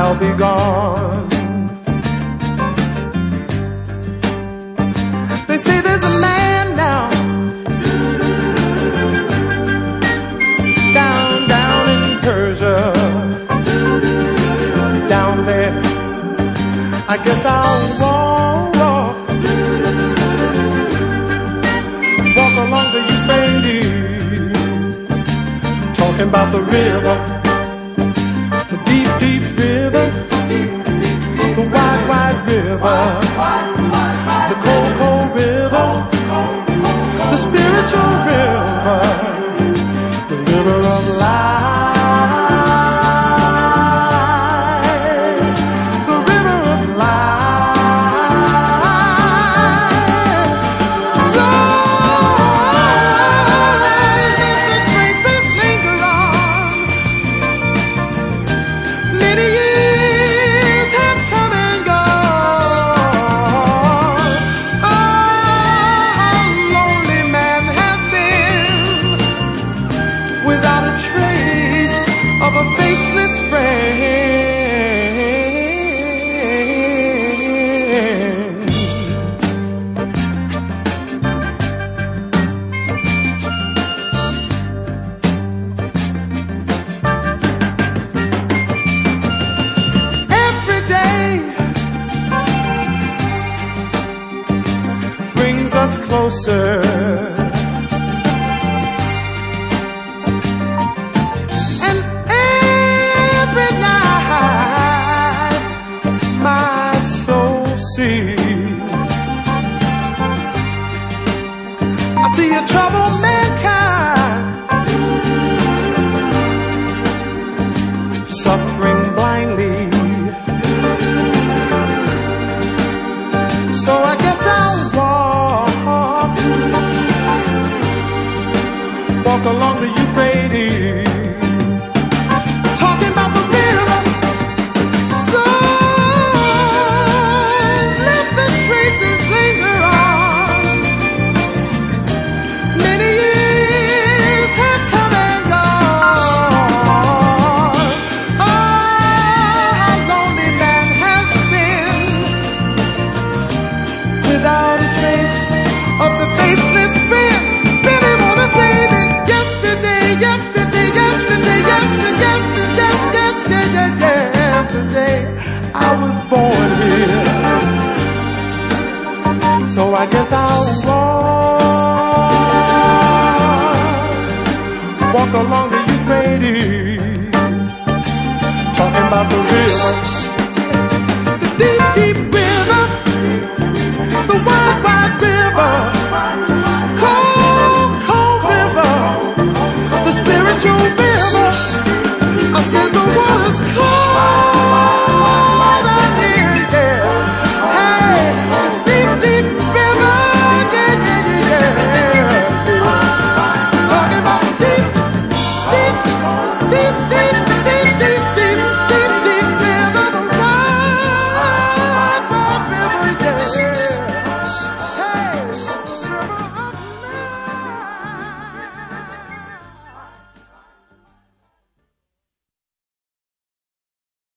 I'll be gone. They say there's a man now down in Persia. Down there, I guess I'll walk along the Euphrates, talking about the river, the deep river, the wide river, the cold river, the spiritual river, the river of life, the river of life. So if the traces linger on, many years have come and gone. Oh, how lonely man has been without a trace of a faceless friend. Every day brings us closer. And every night my soul sees, I see a troubled mankind suffering blindly. So I guess I'll walk along the Euphrates, talking about the river. So let the traces linger on. Many years have come and gone. Oh, how lonely man has been without a trace of the faceless friend. Really wanna save it. Yesterday, I was born here. So I guess I'll walk along the Euphrates, talking about the river.